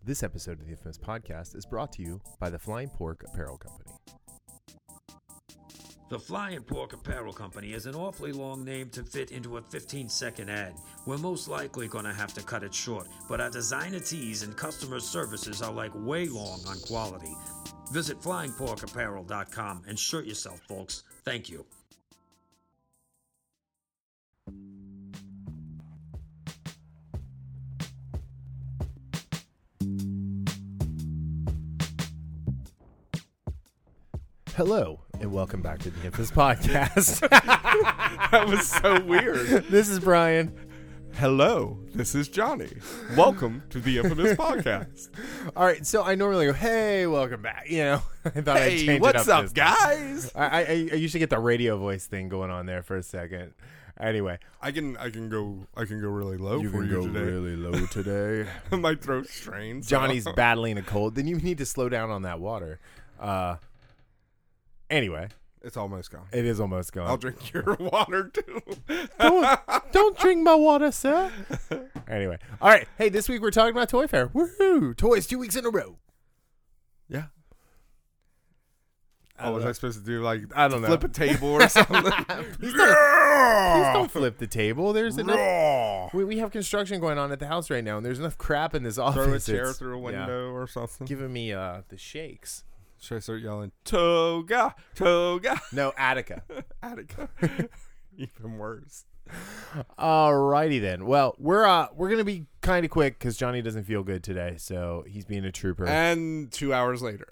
This episode of the Infamous Podcast is brought to you by the Flying Pork Apparel Company. The Flying Pork Apparel Company is an awfully long name to fit into a 15-second ad. We're most likely going to have to cut it short, but our designer tees and customer services are like way long on quality. Visit flyingporkapparel.com and shirt yourself, folks. Thank you. Hello, and welcome back to the Infamous Podcast. That was so weird. This is Brian. Hello, this is Johnny. Welcome to the Infamous Podcast. All right, so I normally go, hey, welcome back. You know, I thought I'd Hey, change what's it up up, guys? I usually get the radio voice thing going on there for a second. Anyway, I can go really low you for can you go today. really low today. My throat's strained. so- Johnny's battling a cold. Then you need to slow down on that water. Anyway, It's almost gone. it is almost gone. I'll drink your water too. Don't drink my water, sir. Anyway, all right. Hey, this week we're talking about Toy Fair. Woohoo! Toys 2 weeks in a row. Yeah. I Oh, was don't I supposed to do like I don't know. flip a table or something? Please don't flip the table. There's enough. Raw. We have construction going on at the house right now, and there's enough crap in this office. Throw a chair It's- through a yeah, window or something. giving me the shakes. Should I start yelling, Toga, Toga, No, Attica. Attica? Even worse. Alrighty then. Well, we're gonna be kind of quick because Johnny doesn't feel good today, so he's being a trooper. And 2 hours later.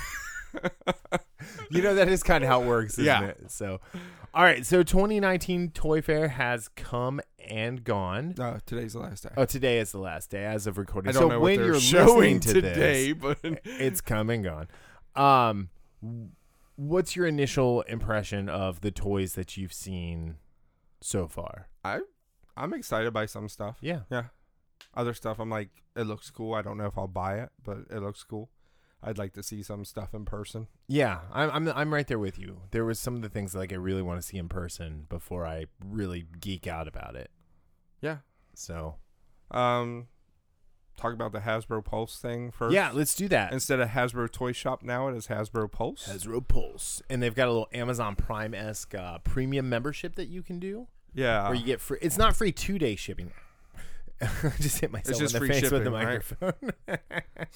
You know, that is kind of how it works, isn't Yeah. it? So, all right. So 2019 Toy Fair has come and gone. No, today's the last day. Oh, today is the last day as of recording. I don't so know when what they're you're showing listening to today, this, but it's come and gone. What's your initial impression of the toys that you've seen so far? I'm excited by some stuff. Yeah. Yeah. Other stuff, I'm like, it looks cool. I don't know if I'll buy it, but it looks cool. I'd like to see some stuff in person. Yeah, I'm right there with you. There was some of the things like I really want to see in person before I really geek out about it. Yeah. So, Talk about the Hasbro Pulse thing first. yeah, let's do that. Instead of Hasbro Toy Shop now, it is Hasbro Pulse. Hasbro Pulse, and they've got a little Amazon Prime-esque premium membership that you can do, Yeah. where you get free. It's not free 2-day shipping. I just hit myself just in the free face with the shipping, right? microphone.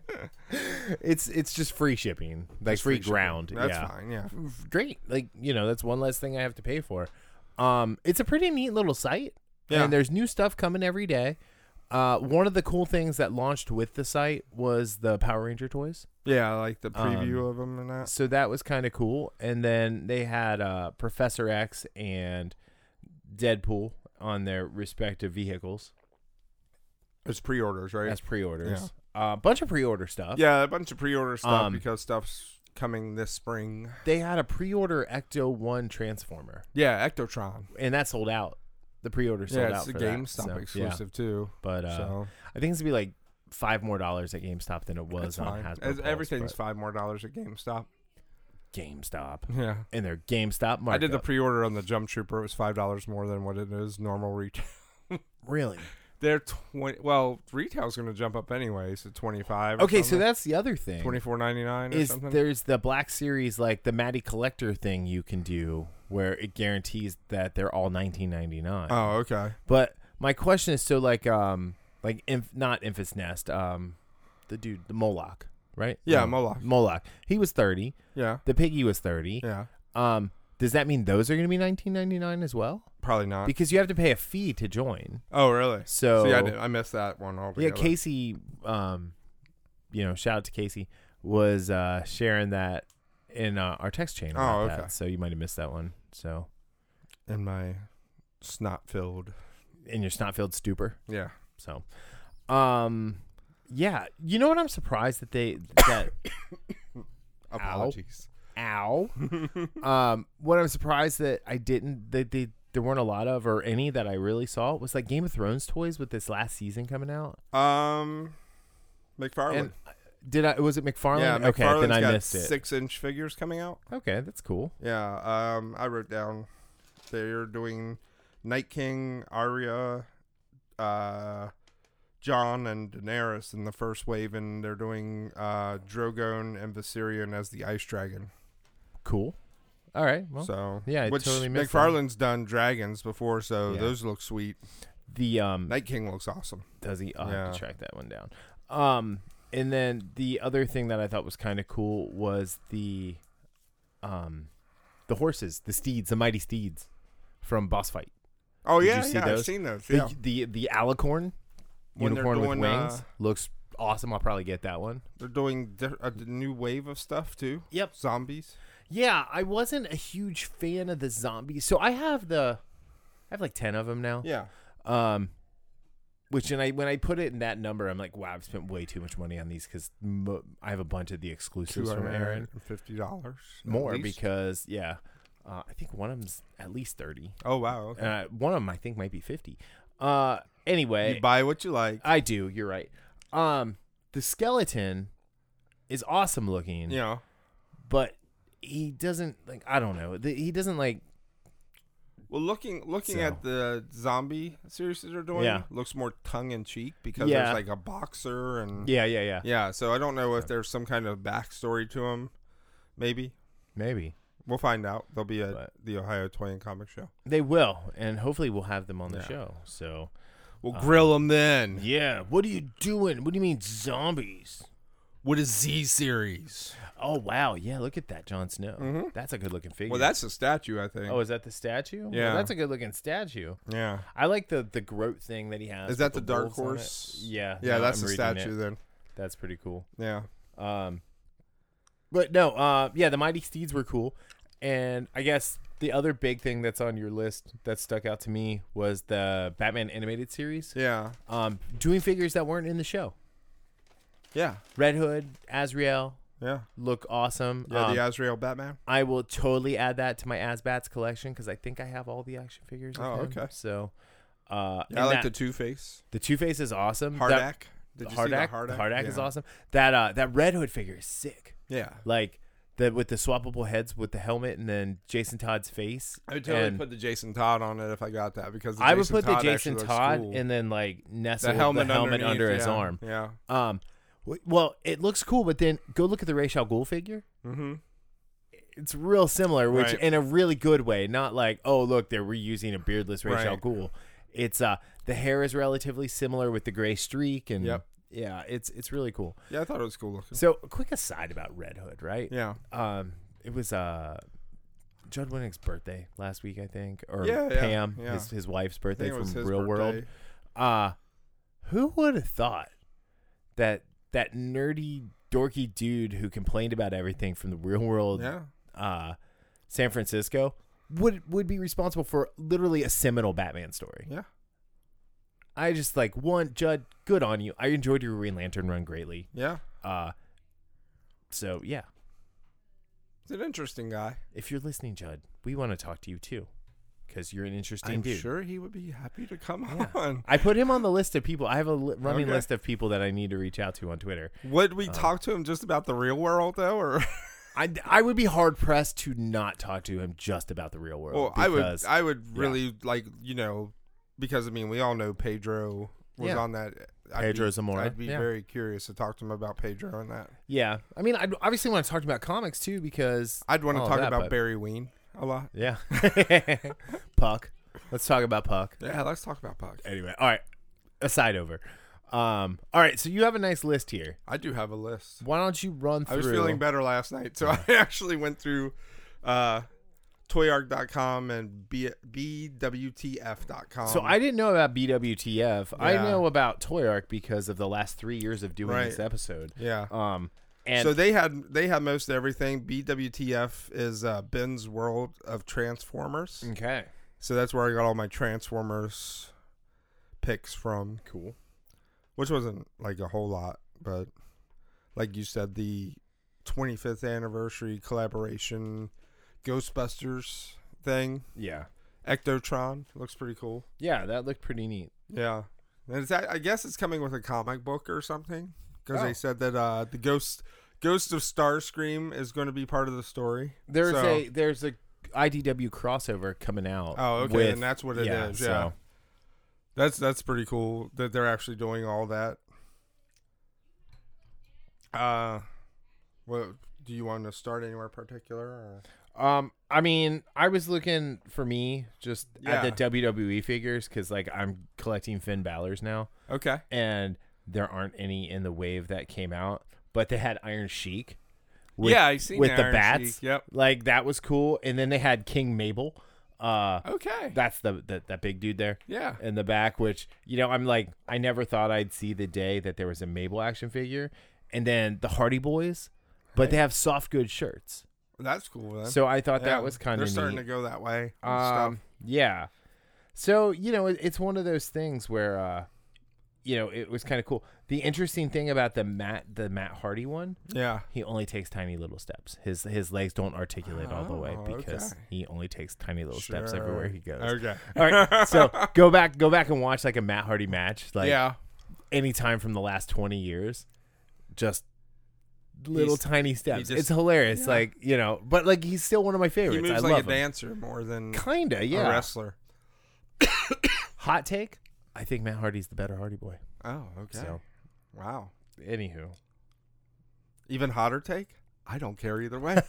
It's just free shipping, like Just free shipping. ground. That's yeah. fine, yeah. Great. Like, you know, that's one less thing I have to pay for. It's a pretty neat little site. Yeah. And there's new stuff coming every day. One of the cool things that launched with the site was the Power Ranger toys. Yeah, I like the preview of them and that. So that was kind of cool. And then they had Professor X and Deadpool on their respective vehicles It's pre-orders, right? as pre-orders. A bunch of pre-order stuff. Yeah, a bunch of pre-order stuff Um, because stuff's coming this spring. They had a pre-order Ecto-1 Transformer, Yeah, Ectotron. and that sold out. The pre-order sold out Yeah, it's a for that. GameStop So, exclusive too. But So I think it's going to be like $5 more at GameStop than it was that's on fine. Hasbro Pulse, Everything's but $5 more at GameStop. GameStop. Yeah. And their GameStop markup. I did the pre-order on the Jump Trooper. It was $5 more than what it is normal retail. Really? They're 20. Well, retail's going to jump up anyway, so 25. Okay, so that's the other thing. $24.99 or is something. there's the Black Series, like the Matty Collector thing you can do where it guarantees that they're all $19.99. Oh, okay. But my question is, so like not Infus Nest, the dude, the Moloch, right? Yeah, No, Moloch. Moloch. He was 30. Yeah, The Piggy was 30. yeah. Does that mean those are going to be $19.99 as well? Probably not. Because you have to pay a fee to join. Oh, really? So See, I missed that one altogether. yeah, Casey, shout out to Casey, was sharing that in our text chain about Oh, okay. that. So you might have missed that one. So In my snot-filled. in your snot-filled stupor. Yeah. So, yeah, you know what? I'm surprised that that Apologies. ow. What I'm surprised that I didn't that there weren't a lot of or any that I really saw was like Game of Thrones toys with this last season coming out. McFarlane. And was it McFarlane? Yeah, Okay, McFarlane's then I got missed it. 6-inch figures coming out. Okay, that's cool. Yeah, I wrote down they're doing Night King, Arya, Jon and Daenerys in the first wave, and they're doing Drogon and Viserion as the Ice Dragon. Cool. All right. Well, So yeah, I which totally missed McFarlane's done dragons before, so Yeah. those look sweet. the Night King looks awesome. does he? I'll have Yeah. to track that one down. And then the other thing that I thought was kind of cool was the horses, the steeds, the mighty steeds from Boss Fight. Oh Did yeah, you see I've those? seen those. The Yeah, the alicorn When they're unicorn with doing, wings looks awesome. I'll probably get that one. they're doing a new wave of stuff too. Yep. Zombies. Yeah, I wasn't a huge fan of the zombies. So I have like 10 of them now. Yeah. Which when I put it in that number, I'm like, wow, I've spent way too much money on these because I have a bunch of the exclusives from Aaron. $50 More because I think one of them's at least 30. Oh wow. Okay. One of them I think might be 50. Anyway, You buy what you like. I do. You're right. The skeleton is awesome looking. Yeah. But he doesn't like. I don't know. He doesn't like. Well, looking So. at the zombie series that they're doing, Yeah. looks more tongue in cheek because Yeah. there's like a boxer and Yeah. yeah. So I don't know if there's some kind of backstory to him. Maybe Maybe we'll find out. They'll be at But- the Ohio Toy and Comic Show. they will, and hopefully we'll have them on the Yeah. show. So We'll grill them then. yeah. What are you doing? What do you mean zombies? What is Z series? Oh wow, yeah. Look at that, Jon Snow. Mhm. That's a good looking figure. Well, that's a statue, I think. Oh, is that the statue? Well, Yeah. that's a good looking statue. Yeah. I like the groat thing that he has. Is that with the Dark wolves on it. Horse? Yeah. Yeah, no, that's I'm the reading statue it. then. That's pretty cool. Yeah. But no, yeah, the Mighty Steeds were cool. And I guess the other big thing that's on your list that stuck out to me was the Batman animated series. Yeah. Doing figures that weren't in the show. Yeah. Red Hood, Azrael Yeah. look awesome. Yeah. The Azrael Batman. I will totally add that to my Asbats collection because I think I have all the action figures. Of Oh, him. okay. So, Yeah, and I like that- the Two-Face. the Two-Face is awesome. Hardak. Did you see the Hardak, Hardak? Hardak is Yeah. awesome. That Red Hood figure is sick. Yeah. Like with the swappable heads with the helmet and then Jason Todd's face. I would totally and put the Jason Todd on it if I got that because the I would Jason put the Todd Jason actually looks Todd cool. and then like nestle the helmet, the helmet underneath, under his yeah. arm. Yeah. Well, it looks cool, but then go look at the Ra's al Ghul figure. Mm-hmm. It's real similar, which Right. in a really good way. Not like, oh look, they're reusing a beardless Ra's al Right. Ghul. It's the hair is relatively similar with the gray streak, and Yep. yeah, it's really cool. Yeah, I thought it was cool looking. So, a quick aside about Red Hood, right? Yeah. It was Judd Winning's birthday last week, I think, or Yeah, yeah, Pam, yeah. his wife's I birthday think it was from his Real birthday. World. Who would have thought that nerdy, dorky dude who complained about everything from the Real World, Yeah. San Francisco, would be responsible for literally a seminal Batman story? Yeah. I just Judd, good on you. I enjoyed your Green Lantern run greatly. Yeah. So yeah, He's an interesting guy. if you're listening, Judd, we want to talk to you too, because you're an interesting I'm dude. sure he would be happy to come Yeah. on. I put him on the list of people. I have a running Okay. list of people that I need to reach out to on Twitter. Would we talk to him just about the real world though, or? I would be hard pressed to not talk to him just about the real world. Well, because, I would really because I mean we all know Pedro was Yeah. on that. Pedro Zamora. I'd be Yeah. very curious to talk to him about Pedro and that. yeah. I mean, I obviously want to talk about comics too because I'd want to all talk that, about but- Barry Ween a lot. Yeah, Puck. Let's talk about Puck. Yeah, let's talk about Puck. Anyway, all right. Aside over. All right. So you have a nice list here. I do have a list. Why don't you run through? I was feeling better last night, so I actually went through toyark.com and bwtf.com. So I didn't know about BWTF. I Yeah. know about Toy Arc because of the last 3 years of doing Right. this episode. Yeah. And So they had most everything. BWTF is Ben's World of Transformers. okay, So that's where I got all my Transformers picks from. cool. Which wasn't like a whole lot, but like you said, the 25th anniversary collaboration Ghostbusters thing. Yeah, Ectotron looks pretty cool. yeah, that looked pretty neat. Yeah. And I guess it's coming with a comic book or something. Because Oh. they said that the Ghost of Starscream is going to be part of the story. There's So- a IDW crossover coming out. Oh, okay, with- and that's what it is. Yeah. So That's pretty cool that they're actually doing all that. What do you want to start anywhere particular? Or? I mean, I was looking for me just at the WWE figures because like I'm collecting Finn Balor's now. Okay. And there aren't any in the wave that came out, but they had Iron Sheik. With, I seen with the Iron bats. Sheik, yep. Like that was cool. And then they had King Mabel. Okay. That's that big dude there. Yeah. In the back, which, you know, I'm like, I never thought I'd see the day that there was a Mabel action figure. And then the Hardy Boys, but they have soft goods shirts. That's cool, then. So I thought that was kind of neat. They're starting to go that way. Stuff. Yeah. So, you know, it's one of those things where, you know, it was kind of cool. The interesting thing about the Matt Hardy one, he only takes tiny little steps. His legs don't articulate all the way because he only takes tiny little steps everywhere he goes. Okay. All right. So go back and watch like a Matt Hardy match. Like anytime from the last 20 years, just little tiny steps. It's hilarious. Like, you know, but like he's still one of my favorites. He moves I like love a dancer more than kinda, a wrestler. Hot take? I think Matt Hardy's the better Hardy Boy. Oh, okay. So, wow. Anywho. Even hotter take? I don't care either way.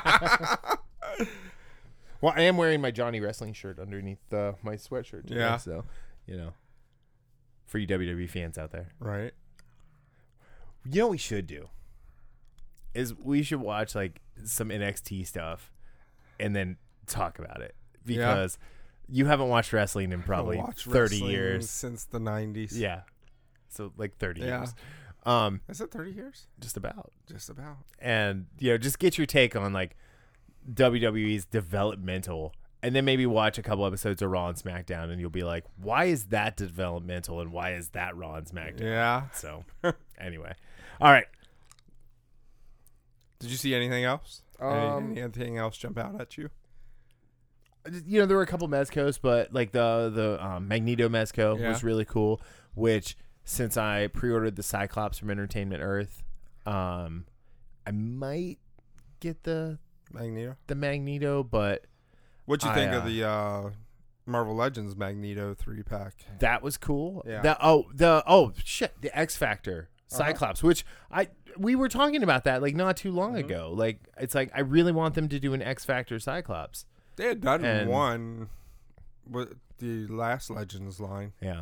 Well, I am wearing my Johnny Wrestling shirt underneath my sweatshirt today, yeah. So, you know, for you WWE fans out there. Right. You know what we should do? Is we should watch like some NXT stuff and then talk about it. Because you haven't watched wrestling in probably 30 years. Since the 90s. Yeah. So like 30 years. Is it 30 years? Just about. And, you know, just get your take on like WWE's developmental, and then maybe watch a couple episodes of Raw and SmackDown, and you'll be like, why is that developmental and why is that Raw and SmackDown? Yeah. So, anyway. All right. Did you see anything else? Anything else jump out at you? You know, there were a couple Mezcos, but like the Magneto Mezco was really cool, which since I pre-ordered the Cyclops from Entertainment Earth, I might get the Magneto, but what'd you think of the Marvel Legends Magneto 3-pack? That was cool. Yeah. The X Factor Cyclops, which we were talking about that like not too long ago. Like it's like I really want them to do an X Factor Cyclops. They had done one with the last Legends line. Yeah.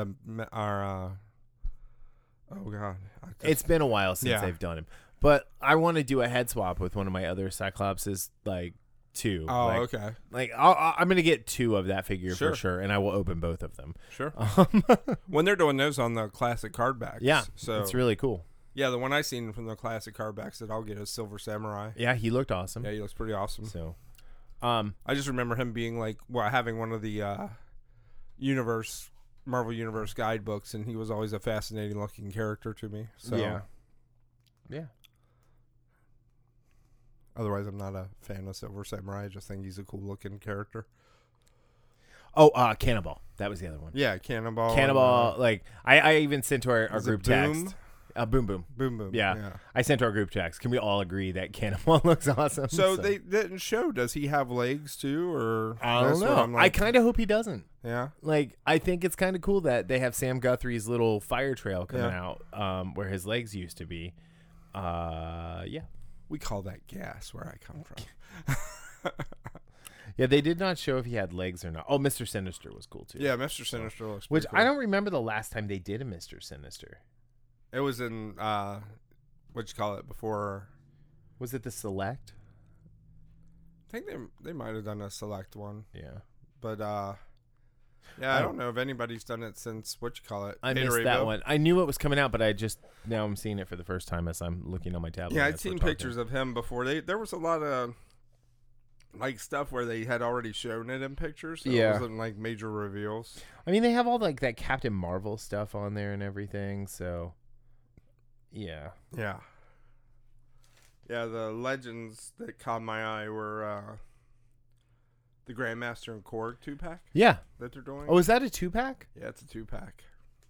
Oh God. It's been a while since they've done him. But I want to do a head swap with one of my other Cyclopses, like 2. Oh, like, okay. Like I'm gonna get 2 of that figure for sure, and I will open both of them. Sure. When they're doing those on the classic card backs, so it's really cool. Yeah, the one I seen from the classic card backs that I'll get is Silver Samurai. Yeah, he looked awesome. Yeah, he looks pretty awesome. So, I just remember him being like, having one of the Marvel Universe guidebooks, and he was always a fascinating looking character to me. So yeah. Otherwise, I'm not a fan of Silver Samurai. I just think he's a cool looking character. Oh, Cannonball. That was the other one. Yeah, Cannonball. Cannonball. Like I even sent to our group text. Boom Boom. Yeah. I sent to our group text. Can we all agree that Cannonball looks awesome? So they didn't show. Does he have legs too, or I don't know. Like, I kind of hope he doesn't. Yeah. Like I think it's kind of cool that they have Sam Guthrie's little fire trail coming out, where his legs used to be. Yeah. We call that gas where I come from. Yeah, they did not show if he had legs or not. Oh, Mr. Sinister was cool too. Yeah, Mr. Sinister looks which cool. I don't remember the last time they did a Mr. Sinister. It was in what'd you call it before? Was it the Select? I think they might have done a Select one. Yeah. But I don't know if anybody's done it since what you call it. I missed that one. I knew it was coming out, but now I'm seeing it for the first time as I'm looking on my tablet. Yeah, I'd seen pictures of him before. There was a lot of like stuff where they had already shown it in pictures. So it wasn't like major reveals. I mean, they have all like that Captain Marvel stuff on there and everything. So, yeah. Yeah. Yeah, the legends that caught my eye were the Grandmaster and Korg 2-pack. Yeah. That they're doing. Oh, is that a 2-pack? Yeah, it's a 2-pack.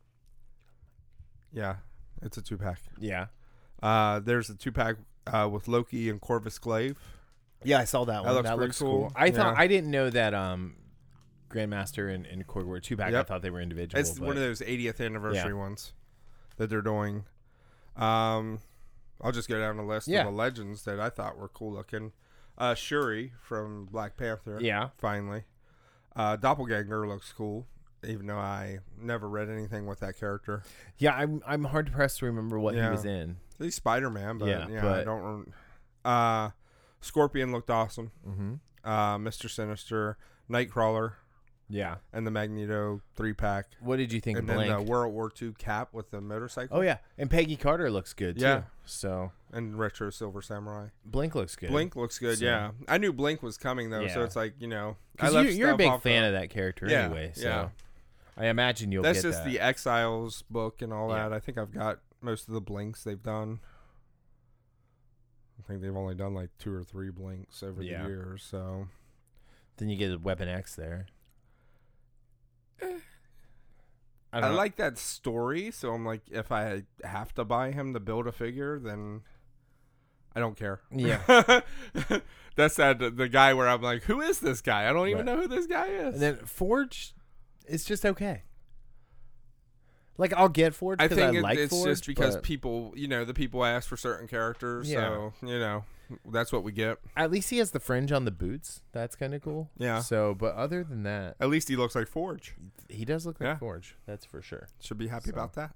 Yeah, it's a 2-pack. Yeah. There's a 2-pack with Loki and Corvus Glaive. Yeah, I saw that one. That looks cool. I didn't know that Grandmaster and Korg were 2-pack. I thought they were individual. It's one of those 80th anniversary ones that they're doing. I'll just go down the list of the legends that I thought were cool looking. Shuri from Black Panther. Yeah. Finally. Doppelganger looks cool, even though I never read anything with that character. Yeah, I'm hard pressed to remember what he was in. He's Spider-Man, but I don't. Scorpion looked awesome. Mm-hmm. Mr. Sinister, Nightcrawler. Yeah. And the Magneto 3-pack. What did you think? And then the World War II Cap with the motorcycle. Oh yeah, and Peggy Carter looks good too. Yeah. So. And Retro Silver Samurai. Blink looks good. Blink looks good. So. Yeah. I knew Blink was coming though, so it's like you're a big fan of that character anyway. So I imagine you'll. That's get just the Exiles book and all that. I think I've got most of the Blinks they've done. I think they've only done like 2 or 3 Blinks over the years. So. Then you get a Weapon X there. I like that story, so I'm like, if I have to buy him to build a figure, then I don't care. Yeah. That's the guy where I'm like, who is this guy? I don't even know who this guy is. And then Forge is just okay. Like, I'll get Forge because I like Forge. It's just because people, the people ask for certain characters, so, that's what we get. At least he has the fringe on the boots. That's kind of cool. Yeah. So, but other than that. At least he looks like Forge. He does look like Forge. That's for sure. Should be happy about that.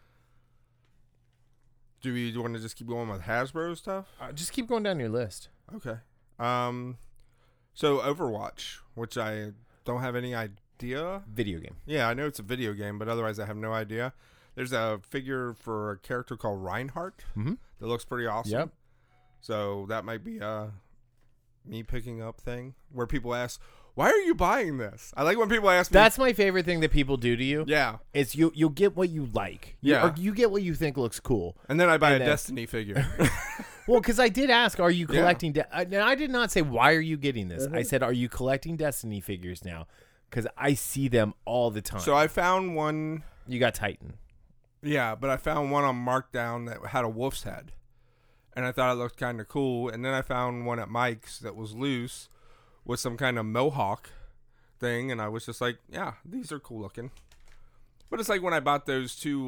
Do we want to just keep going with Hasbro stuff? Just keep going down your list. Okay. So Overwatch, which I don't have any idea. Video game. Yeah, I know it's a video game, but otherwise I have no idea. There's a figure for a character called Reinhardt that looks pretty awesome. Yep. So that might be a me picking up thing where people ask, why are you buying this? I like when people ask me. That's my favorite thing that people do to you. Yeah. It's you'll get what you like. Or you get what you think looks cool. And then I buy a Destiny figure. Well, because I did ask, are you collecting? Now, I did not say, why are you getting this? I said, are you collecting Destiny figures now? Because I see them all the time. So I found one. You got Titan. Yeah, but I found one on Markdown that had a wolf's head. And I thought it looked kind of cool. And then I found one at Mike's that was loose with some kind of mohawk thing. And I was just like, yeah, these are cool looking. But it's like when I bought those two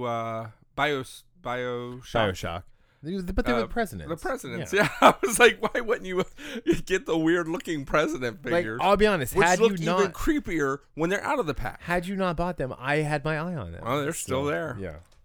Bioshock. But they were the presidents. The presidents, yeah. I was like, why wouldn't you get the weird looking president figures? Like, I'll be honest, which look even creepier when they're out of the pack. Had you not bought them, I had my eye on them. Oh, they're still there.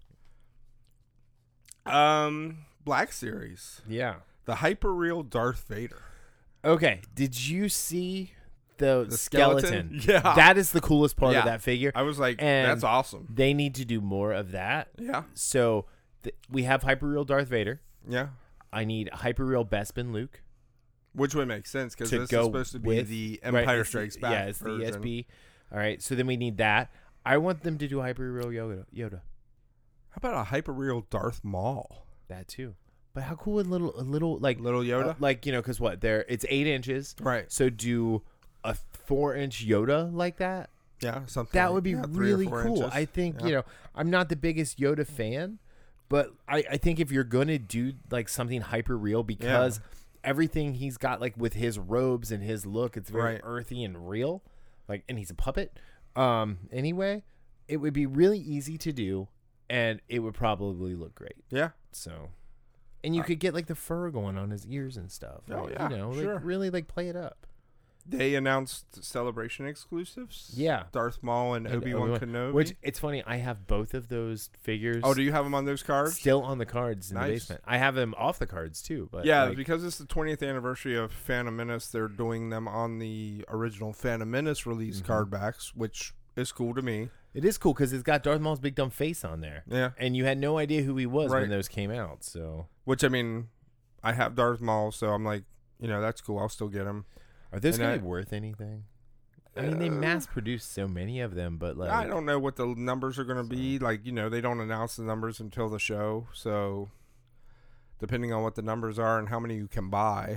Yeah. Black Series. Yeah. The hyper-real Darth Vader. Okay. Did you see the skeleton? Yeah. That is the coolest part of that figure. I was like, that's awesome. They need to do more of that. Yeah. So we have hyper-real Darth Vader. Yeah. I need hyper-real Bespin Luke. Which would make sense because this is supposed to be the Empire Strikes Back. Yeah, it's version. The ESB. All right. So then we need that. I want them to do hyper-real Yoda. How about a hyper-real Darth Maul? That too. But how cool would little Yoda? Because it's 8 inches. Right. So do a 4-inch Yoda like that? Yeah, something. That would be really cool. Inches. I think, I'm not the biggest Yoda fan, but I think if you're going to do like something hyper real because everything he's got like with his robes and his look, it's very earthy and real. Like, and he's a puppet. Anyway, it would be really easy to do and it would probably look great. Yeah. So, and you could get like the fur going on his ears and stuff. Oh, yeah. Like really like play it up. They announced Celebration exclusives. Yeah. Darth Maul and Obi-Wan Kenobi. Which, it's funny, I have both of those figures. Oh, do you have them on those cards? Still on the cards in the basement. I have them off the cards too. But because it's the 20th anniversary of Phantom Menace, they're doing them on the original Phantom Menace release card backs, which is cool to me. It is cool because it's got Darth Maul's big dumb face on there. Yeah. And you had no idea who he was when those came out. So, which, I mean, I have Darth Maul, so I'm like, that's cool. I'll still get him. Are those going to be worth anything? I mean, they mass produce so many of them, but like I don't know what the numbers are going to be. Like, they don't announce the numbers until the show. So, depending on what the numbers are and how many you can buy,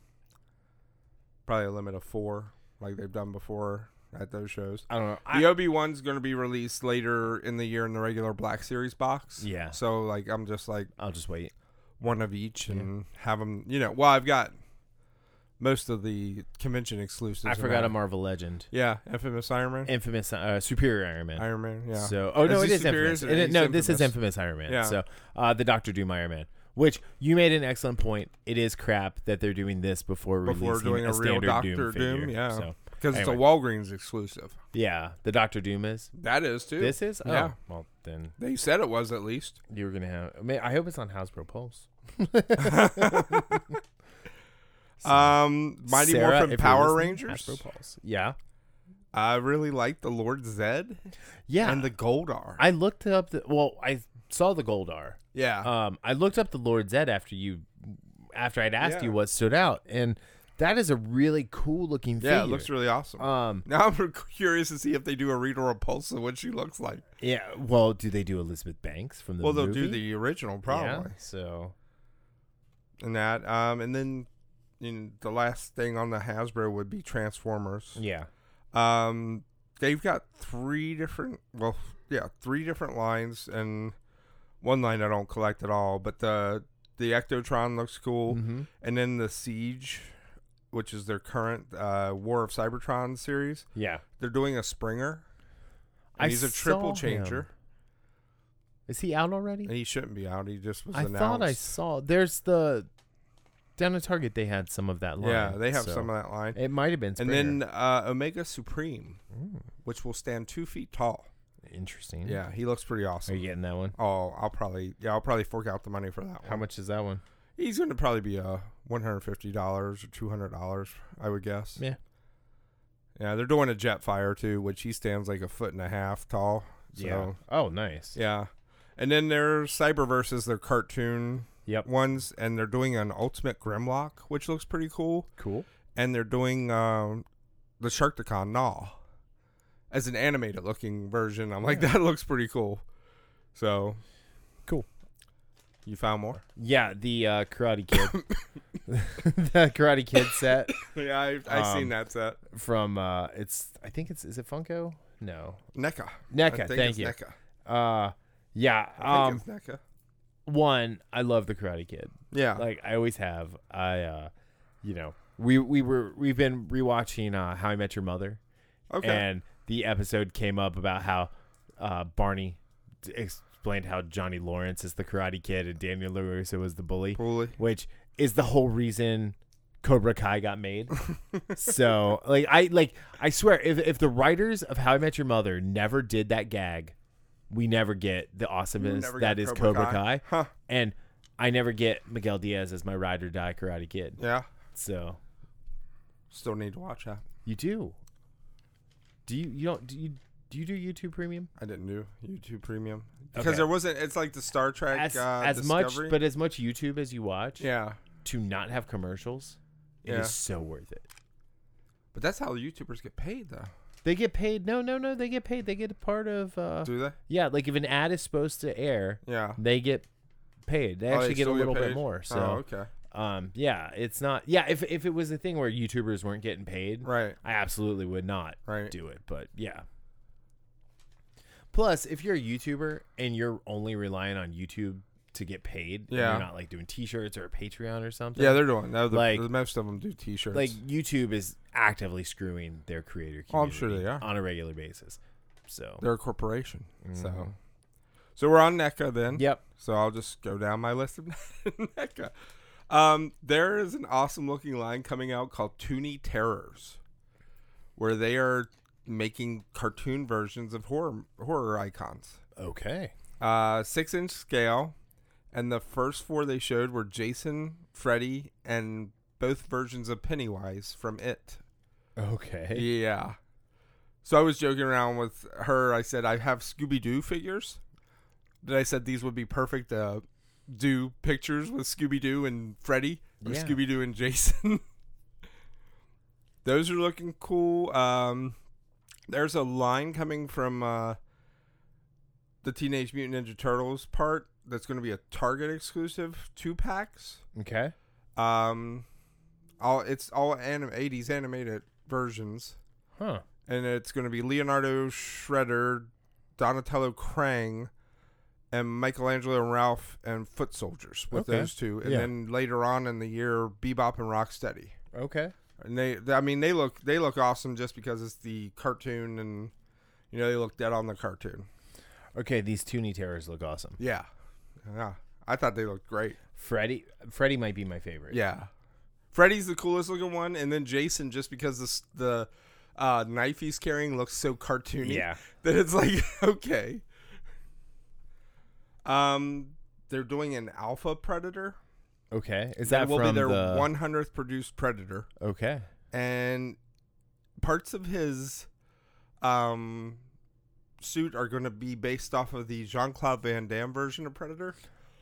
probably a limit of 4, like they've done before at those shows. I don't know. The Obi-Wan's going to be released later in the year in the regular Black Series box. Yeah. So, like, I'm just like, I'll just wait one of each and have them. Well, I've got most of the convention exclusives. I forgot a Marvel Legend. Yeah, Infamous Iron Man. Infamous Superior Iron Man. Iron Man, yeah. So, it is Infamous. This is Infamous Iron Man. Yeah. So, the Dr. Doom Iron Man, which you made an excellent point. It is crap that they're doing this before releasing doing a real standard Dr. Doom figure. Yeah. So, because it's a Walgreens exclusive. Yeah, the Dr. Doom is. That is too. This is. Oh, yeah. Well, then they said it was at least. You were gonna have. I hope it's on Hasbro Pulse. Mighty Sarah, Morphin Power Rangers. Hasbro Pulse. Yeah. I really like the Lord Zed. Yeah. And the Goldar. I looked up I saw the Goldar. Yeah. I looked up the Lord Zed after I'd asked you what stood out, and that is a really cool looking figure. Yeah, it looks really awesome. Now I'm curious to see if they do a Rita Repulsa, what she looks like. Yeah. Well, do they do Elizabeth Banks from the movie? Well, they'll do the original probably. Yeah, so. And that, and then the last thing on the Hasbro would be Transformers. Yeah. They've got three different lines, and one line I don't collect at all, but the Ectotron looks cool, and then the Siege, which is their current War of Cybertron series. Yeah. They're doing a Springer. And he's a triple changer. Is he out already? And he shouldn't be out. He just was announced. I thought I saw. There's down at Target, they had some of that line. Yeah, they have some of that line. It might have been Springer. And then Omega Supreme, which will stand 2 feet tall. Interesting. Yeah, he looks pretty awesome. Are you getting that one? Oh, I'll probably fork out the money for that one. How much is that one? He's going to probably be $150 or $200, I would guess. Yeah. Yeah, they're doing a Jetfire too, which he stands like 1.5 feet tall. So, yeah. Oh, nice. Yeah. And then there's Cyberverses, their cartoon ones, and they're doing an Ultimate Grimlock, which looks pretty cool. Cool. And they're doing the Sharkticon Gnaw as an animated looking version. I'm like, that looks pretty cool. So cool. You found more? Yeah, the Karate Kid. The Karate Kid set. Yeah, I've seen that set. From is it Funko? No. NECA. Thank you. NECA. Yeah. I think it's NECA. One, I love the Karate Kid. Yeah. Like I always have. We've been rewatching How I Met Your Mother. Okay. And the episode came up about how Barney explained how Johnny Lawrence is the Karate Kid and Daniel LaRusso was the bully, which is the whole reason Cobra Kai got made. So I swear if the writers of How I Met Your Mother never did that gag, we never get the awesomeness that is Cobra Kai. Huh. And I never get Miguel Diaz as my ride or die Karate Kid. Yeah. So still need to watch that. You do. Do you do YouTube Premium? I didn't do YouTube Premium because there wasn't. It's like the Star Trek as Discovery. much, as much YouTube as you watch. Yeah. To not have commercials, it is so worth it. But that's how YouTubers get paid, though. They get paid. No. They get paid. They get a part of. Do they? Yeah, like if an ad is supposed to air, they get paid. They actually get a little bit more. So. Oh, okay. Yeah, it's not. Yeah, if it was a thing where YouTubers weren't getting paid, right, I absolutely would not do it. But yeah. Plus, if you're a YouTuber and you're only relying on YouTube to get paid, you're not like doing T-shirts or a Patreon or something. Yeah, they're doing. Most of them do T-shirts. Like YouTube is actively screwing their creator community. I'm sure they are on a regular basis. So they're a corporation. Mm-hmm. So we're on NECA then. Yep. So I'll just go down my list of NECA. There is an awesome looking line coming out called Toonie Terrors, where they are making cartoon versions of horror icons. Okay. 6-inch scale, and the first 4 they showed were Jason, Freddy, and both versions of Pennywise from It. Okay. Yeah. So I was joking around with her. I said I have Scooby-Doo figures. That I said these would be perfect to do pictures with Scooby-Doo and Freddy, or Scooby-Doo and Jason. Those are looking cool. There's a line coming from the Teenage Mutant Ninja Turtles part that's going to be a Target exclusive 2-packs. Okay. It's all 80s animated versions. Huh. And it's going to be Leonardo Shredder, Donatello Krang, and Michelangelo and Ralph and Foot Soldiers with those two. And then later on in the year, Bebop and Rocksteady. Okay. And they look awesome just because it's the cartoon, and they look dead on the cartoon. Okay, these Toonie Terrors look awesome. Yeah. I thought they looked great. Freddy might be my favorite. Yeah. Freddy's the coolest looking one, and then Jason, just because the knife he's carrying looks so cartoony. Yeah. That it's like, okay. They're doing an alpha predator. Okay. Is that will from be their the 100th produced predator? Okay. And parts of his suit are going to be based off of the Jean-Claude Van Damme version of Predator.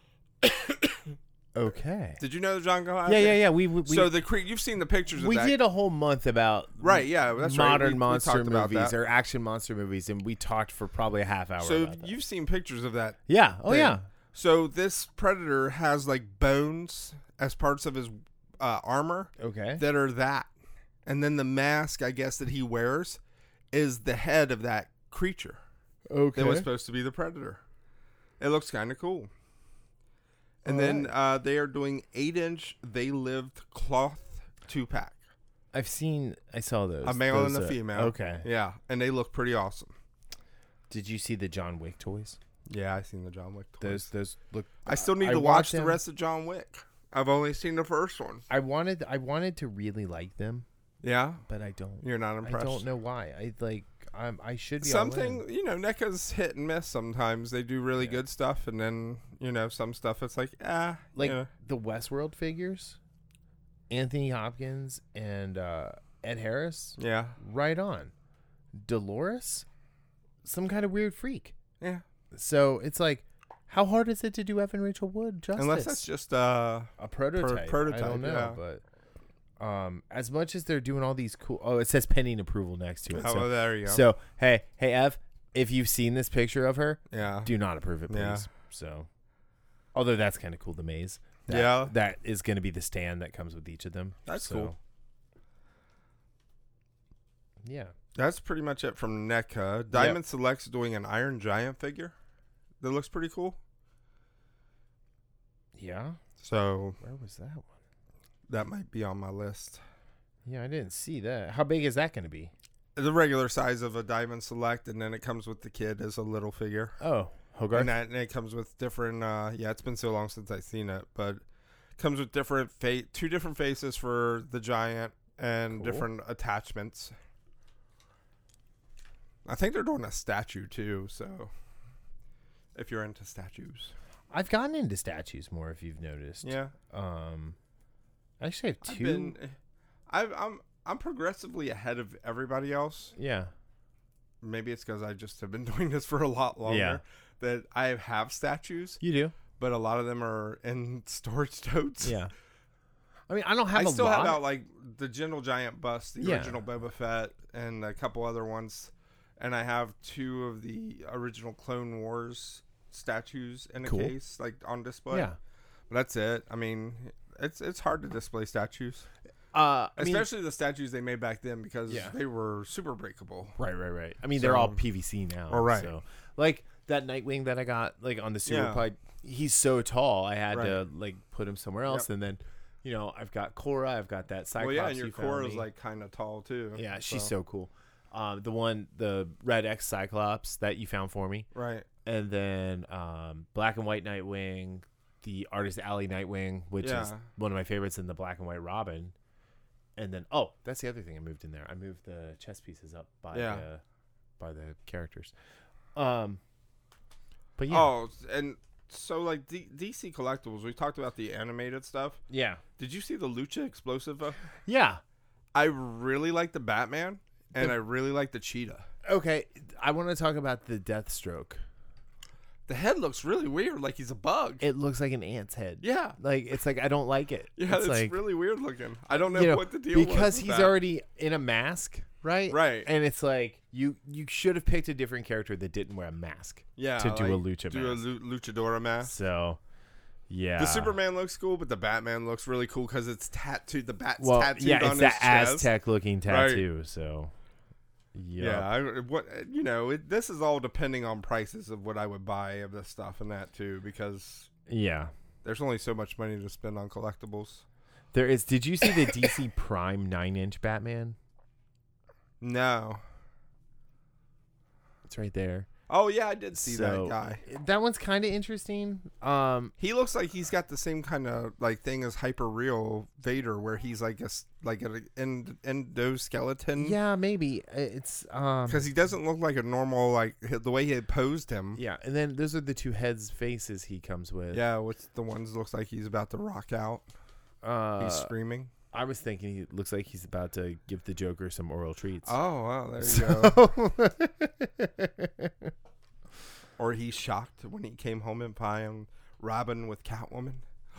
Okay. Did you know the Jean-Claude? Yeah. So you've seen the pictures of that. We did a whole month about that's modern right. monster we talked movies or action monster movies, and we talked for probably a half hour. So about that. you've seen pictures of that. Yeah. Oh thing. yeah. So this Predator has like bones as parts of his armor. Okay. That are that, and then the mask, I guess, that he wears is the head of that creature. Okay. That was supposed to be the Predator. It looks kind of cool. And then they are doing 8-inch They Lived cloth 2-pack. I saw those. A male and a female. Okay. Yeah, and they look pretty awesome. Did you see the John Wick toys? Yeah, I seen the John Wick toys. Those look. I still need to watch the rest of John Wick. I've only seen the first one. I wanted to really like them. Yeah, but I don't. You're not impressed. I don't know why. I should be. Something, NECA's hit and miss sometimes. They do really good stuff, and then some stuff it's like the Westworld figures, Anthony Hopkins and Ed Harris. Yeah, right on. Dolores, some kind of weird freak. Yeah. So it's like, how hard is it to do Evan Rachel Wood justice? Unless that's just a prototype. Prototype. I don't know, yeah. but. As much as they're doing all these cool, it says pending approval next to it. Oh, so, there you go. So hey Ev, if you've seen this picture of her, do not approve it, please. Yeah. So, although that's kind of cool, the maze. That is going to be the stand that comes with each of them. That's cool. Yeah, that's pretty much it from NECA. Diamond Select's doing an Iron Giant figure that looks pretty cool. Yeah. So where was that one? That might be on my list. Yeah, I didn't see that. How big is that going to be? The regular size of a Diamond Select, and then it comes with the kid as a little figure. Oh, Hogarth? And it comes with different, it's been so long since I've seen it, but it comes with different two different faces for the giant and different attachments. I think they're doing a statue, too, so if you're into statues. I've gotten into statues more, if you've noticed. Yeah. I actually have two. I'm progressively ahead of everybody else. Yeah. Maybe it's because I just have been doing this for a lot longer. Yeah. That I have statues. You do, but a lot of them are in storage totes. Yeah. I mean, I don't have. I still have out like the Gentle Giant bust, the original Boba Fett, and a couple other ones, and I have 2 of the original Clone Wars statues in a case, like on display. Yeah. But that's it. I mean. It's hard to display statues, especially the statues they made back then because they were super breakable. Right. I mean, they're all PVC now. All right. So, like that Nightwing that I got, like on the Super Pipe, he's so tall. I had to like put him somewhere else, and then, I've got Cora. I've got that Cyclops. Well, yeah, and your Cora's like kind of tall too. Yeah, she's so cool. The Red X Cyclops that you found for me. Right. And then Black and White Nightwing. The Artist Alley Nightwing, which is one of my favorites, in the Black and White Robin. And then, that's the other thing I moved in there. I moved the chess pieces up by the characters. But yeah. Oh, and so like DC Collectibles, we talked about the animated stuff. Yeah. Did you see the Lucha Explosive? Yeah. I really like the Batman, and I really like the Cheetah. Okay, I want to talk about the Deathstroke. The head looks really weird, like he's a bug. It looks like an ant's head. Yeah. It's like, I don't like it. Yeah, it's like, really weird looking. I don't know what the deal was. Because he's already in a mask, right? Right. And it's like, you should have picked a different character that didn't wear a mask. Yeah. To do a lucha mask. Do a luchadora mask. So, yeah. The Superman looks cool, but the Batman looks really cool because it's tattooed. The bat's tattooed on his chest. Yeah, it's that Aztec-looking tattoo, right. So... Yep. Yeah, this is all depending on prices of what I would buy of this stuff and that too, because there's only so much money to spend on collectibles. There is. Did you see the DC Prime 9-inch Batman? No. It's right there. Oh yeah, I did see that guy. That one's kind of interesting. He looks like he's got the same kind of like thing as Hyper Real Vader, where he's like an endoskeleton. Yeah, maybe it's because he doesn't look like a normal, like the way he had posed him. Yeah, and then those are the two heads faces he comes with. Yeah, what's the ones looks like he's about to rock out. He's screaming. I was thinking he looks like he's about to give the Joker some oral treats. Oh, wow, there you go. Or he's shocked when he came home and found Robin with Catwoman.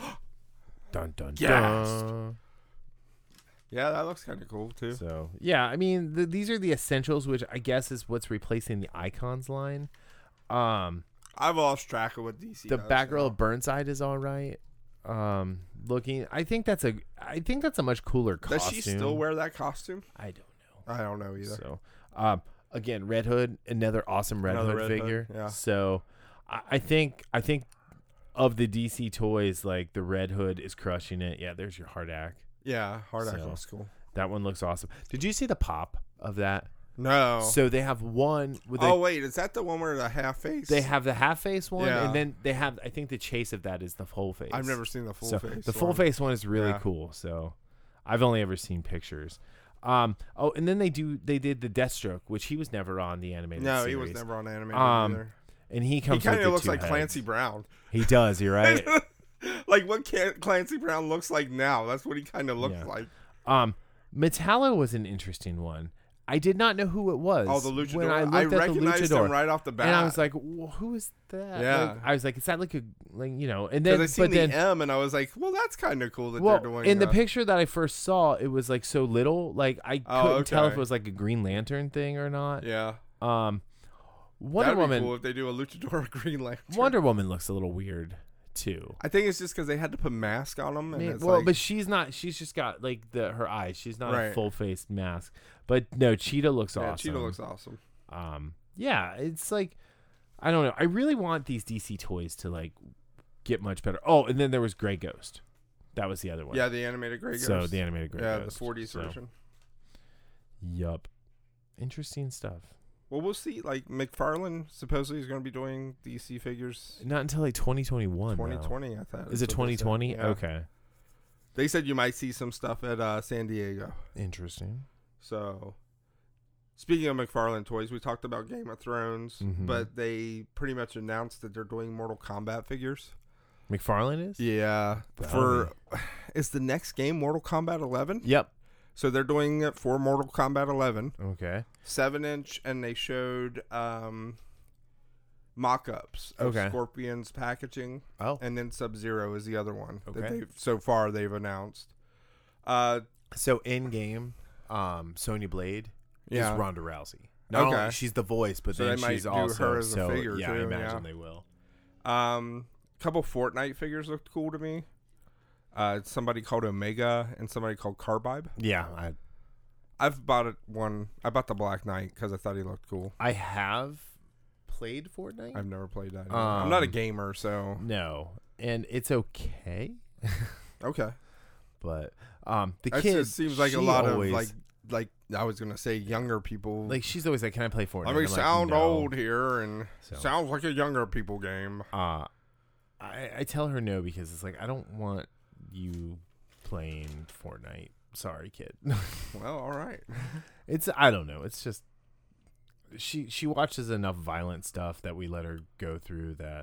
Dun dun Gassed. dun. Yeah, that looks kind of cool too. So yeah, I mean these are the essentials, which I guess is what's replacing the Icons line. I've lost track of what DC. The Batgirl Burnside is all right. Looking, I think that's a much cooler costume. Does she still wear that costume? I don't know. I don't know either. So, again, Red Hood, another awesome Red Hood figure. Yeah. So, I think of the DC toys, like the Red Hood is crushing it. Yeah, there's your Hardak. Yeah, Hardak looks cool. That one looks awesome. Did you see the pop of that? No. So they have one with wait, is that the one where the half face? They have the half face one, and then they have, I think the chase of that is the full face. I've never seen the full face. The full face one is really cool. So I've only ever seen pictures. And then they did the Deathstroke, which he was never on the animated series. No, he was never on animated either. And he comes. He kind of looks like heads. Clancy Brown. He does. You're right. Like what Clancy Brown looks like now. That's what he kind of looks like. Metallo was an interesting one. I did not know who it was. Oh, the Luchador. When I recognized him right off the bat, and I was like, well, "Who is that?" Yeah, I was like, "Is that like a And then I seen the M, and I was like, "Well, that's kind of cool that they're doing." In the picture that I first saw, it was like so little, like I couldn't tell if it was like a Green Lantern thing or not. Yeah. Wonder Woman. Be cool if they do a Luchador Green Lantern. Wonder Woman looks a little weird too. I think it's just because they had to put mask on them. And but she's not. She's just got like her eyes. She's not a full faced mask. But no, Cheetah looks awesome. Cheetah looks awesome. Yeah, it's like I don't know. I really want these DC toys to like get much better. Oh, and then there was Grey Ghost. That was the other one. Yeah, the animated Grey Ghost. So the animated Grey Ghost. Yeah, the 40s version. Yup. Interesting stuff. Well, we'll see. Like McFarlane supposedly is going to be doing DC figures. Not until like 2021. 2020, I thought. Is it 2020? Yeah. Okay. They said you might see some stuff at San Diego. Interesting. So, speaking of McFarlane toys, we talked about Game of Thrones, but they pretty much announced that they're doing Mortal Kombat figures. McFarlane is? Yeah. Is the next game Mortal Kombat 11? Yep. So they're doing it for Mortal Kombat 11. Okay. 7-inch, and they showed mock-ups of Scorpion's packaging. Oh. And then Sub-Zero is the other one that so far they've announced. So in game, Sonya Blade is Ronda Rousey. Not only she's the voice, but then she's also her as a figure too. I imagine they will. Couple Fortnite figures looked cool to me. Somebody called Omega and somebody called Carbide. Yeah, I've bought one. I bought the Black Knight because I thought he looked cool. I have played Fortnite. I've never played that. I'm not a gamer, so no, and it's okay. Okay, but the kid just seems like a lot of like I was gonna say younger people. Like she's always like, "Can I play Fortnite?" I mean, sound old here, and sounds like a younger people game. I tell her no because it's like I don't want you playing Fortnite. Sorry, kid. Well, all right. I don't know. It's just she watches enough violent stuff that we let her go through that.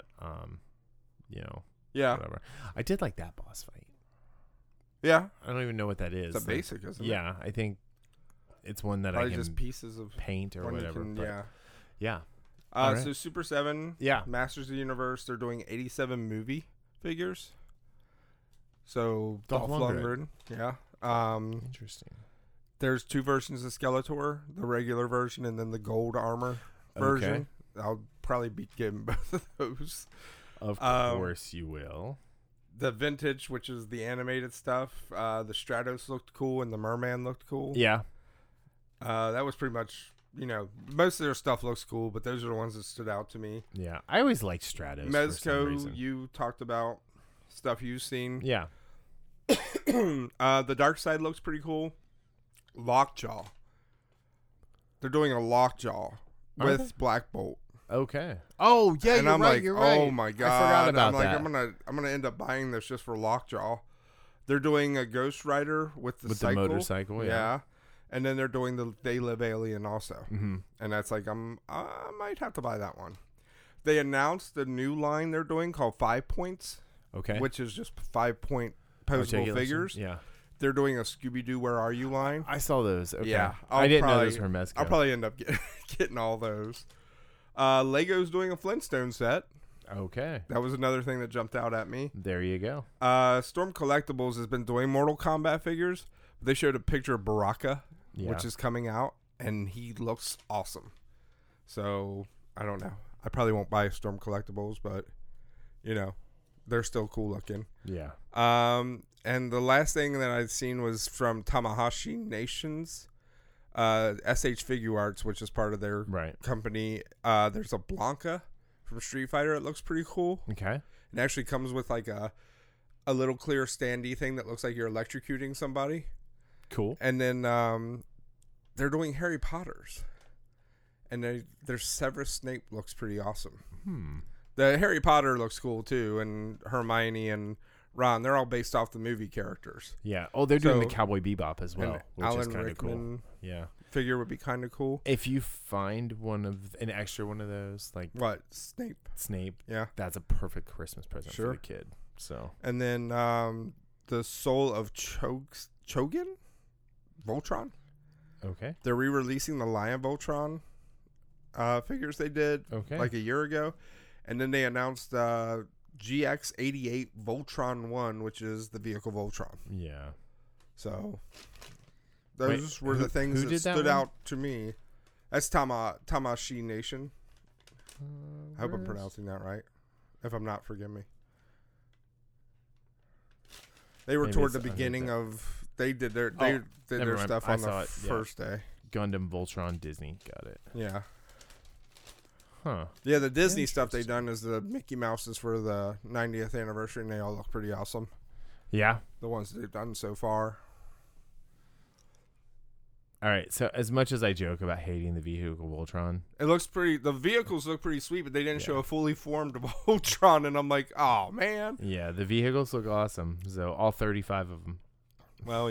Yeah. Whatever. I did like that boss fight. Yeah. I don't even know what that is. It's a basic, isn't it? Yeah, I think it's one that I can just pieces of paint or whatever. Yeah. So Super 7, Masters of the Universe, they're doing 87 movie figures. So Dolph Lundgren. Yeah. Interesting. There's two versions of Skeletor, the regular version and then the gold armor version. I'll probably be getting both of those. Of course you will. The vintage, which is the animated stuff, the Stratos looked cool and the Merman looked cool. Yeah. That was pretty much, most of their stuff looks cool, but those are the ones that stood out to me. Yeah. I always liked Stratos. Mezco, you talked about stuff you've seen. Yeah. The Dark Side looks pretty cool. Lockjaw. They're doing a Lockjaw with Black Bolt. Okay. Oh yeah, and I'm right, like, you're right. Oh my god! I forgot about I'm like, that. I'm gonna end up buying this just for Lockjaw. They're doing a Ghost Rider with the motorcycle, yeah. And then they're doing the They Live Alien also, mm-hmm. and that's like I might have to buy that one. They announced the new line they're doing called 5 Points. Okay. Which is just 5-point posable figures. Yeah. They're doing a Scooby-Doo Where Are You line. I saw those. Okay. Yeah. I didn't know those were Mezco. I'll probably end up getting all those. Lego's doing a Flintstone set. Okay. That was another thing that jumped out at me. There you go. Storm Collectibles has been doing Mortal Kombat figures. They showed a picture of Baraka, which is coming out, and he looks awesome. So, I don't know. I probably won't buy Storm Collectibles, but, they're still cool looking. Yeah. And the last thing that I'd seen was from Tamahashi Nations, SH Figure Arts, which is part of their company. There's a Blanca from Street Fighter. It looks pretty cool. Okay. It actually comes with like a little clear standee thing that looks like you're electrocuting somebody. Cool. And then they're doing Harry Potters. And their Severus Snape looks pretty awesome. The Harry Potter looks cool too, and Hermione and Ron, they're all based off the movie characters. Yeah. Oh, they're doing the Cowboy Bebop as well, which Alan is kind of Rickman cool. Yeah. Figure would be kind of cool. If you find an extra one of those, like what? Snape. Yeah. That's a perfect Christmas present for the kid. So. And then the Soul of Chogan? Voltron? Okay. They're re-releasing the Lion Voltron figures they did like a year ago. And then they announced GX88 Voltron 1, which is the vehicle Voltron. Yeah. So those were the things that stood out to me. That's Tamashi Nation. I hope I'm pronouncing that right. If I'm not, forgive me. They were toward the beginning of. They did their stuff on the first day. Gundam Voltron Disney, got it. Yeah. Huh. Yeah, the Disney stuff they've done is the Mickey Mouses for the 90th anniversary, and they all look pretty awesome. Yeah. The ones that they've done so far. All right, so as much as I joke about hating the vehicle Voltron, it looks pretty. The vehicles look pretty sweet, but they didn't show a fully formed Voltron, and I'm like, oh man. Yeah, the vehicles look awesome. So all 35 of them. Well,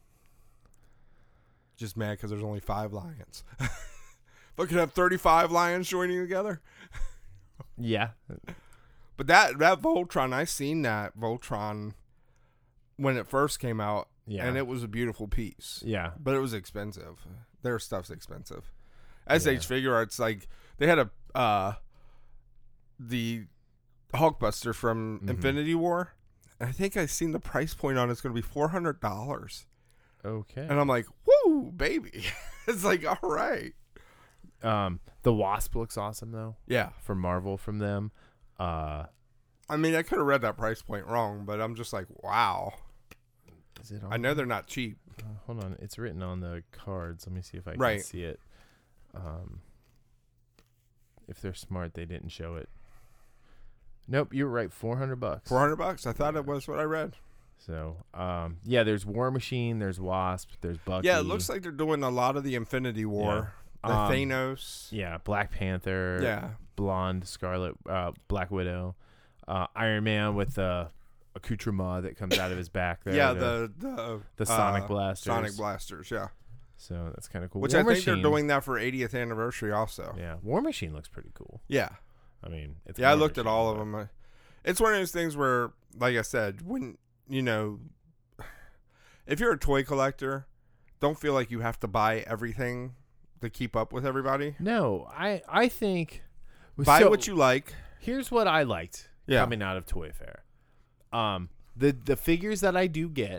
just mad because there's only 5 lions. If I could have 35 lions joining together. Yeah. But that Voltron, I seen that Voltron when it first came out. Yeah. And it was a beautiful piece. Yeah. But it was expensive. Their stuff's expensive. SH Figure Arts, like, they had the Hulkbuster from Infinity War. And I think I seen the price point on it's going to be $400. Okay. And I'm like, woo, baby. It's like, all right. The Wasp looks awesome though. Yeah, from Marvel, from them. I mean, I could have read that price point wrong, but I'm just like, wow. Is it? I know they're not cheap. Hold on, it's written on the cards. Let me see if I can see it. If they're smart, they didn't show it. Nope, you're right. $400. $400. I thought it was what I read. So, there's War Machine, there's Wasp, there's Bucky. Yeah, it looks like they're doing a lot of the Infinity War. Yeah. The Thanos. Yeah, Black Panther. Yeah. Blonde, Scarlet, Black Widow. Iron Man with the accoutrement that comes out of his back there. Yeah, the Sonic Blasters. Sonic Blasters, yeah. So that's kind of cool. Which War Machine, they're doing that for 80th anniversary also. Yeah, War Machine looks pretty cool. Yeah. I mean, it's I looked at all of them. It's one of those things where, like I said, when, if you're a toy collector, don't feel like you have to buy everything to keep up with everybody. No, I think buy what you like. Here's what I liked coming out of Toy Fair. The figures that I do get,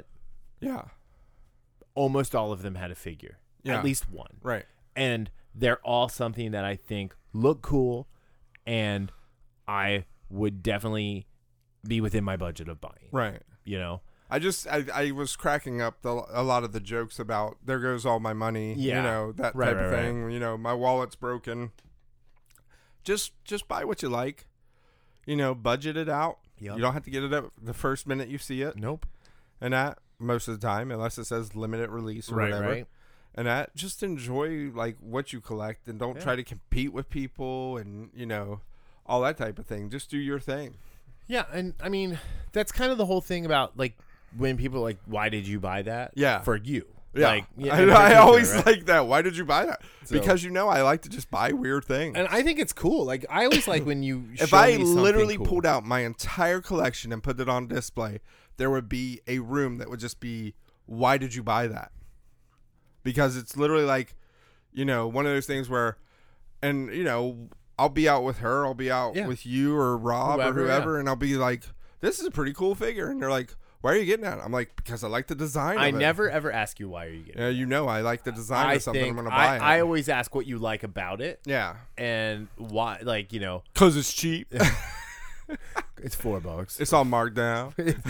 almost all of them had a figure, at least one, right? And they're all something that I think look cool, and I would definitely be within my budget of buying, right? I was cracking up a lot of the jokes about there goes all my money, that type of thing. Right. My wallet's broken. Just buy what you like, budget it out. Yep. You don't have to get it up the first minute you see it. Nope. And that, most of the time, unless it says limited release or whatever. Right. And that, just enjoy like what you collect, and don't try to compete with people, and all that type of thing. Just do your thing. Yeah, and I mean that's kind of the whole thing about like when people are like, why did you buy that? Yeah, for you. Yeah, like, I always like that. Why did you buy that? So, because I like to just buy weird things, and I think it's cool. Like I always like when you. If I literally pulled out my entire collection and put it on display, there would be a room that would just be, why did you buy that? Because it's literally like, one of those things where, and I'll be out with her, I'll be out with you or Rob or whoever, and I'll be like, this is a pretty cool figure, and they're like, why are you getting that? I'm like, because I like the design of it. I never ever ask you why are you getting it. I like the design of something, I'm going to buy it. I always ask what you like about it. Yeah. And why, like, because it's cheap. It's $4. It's all marked down.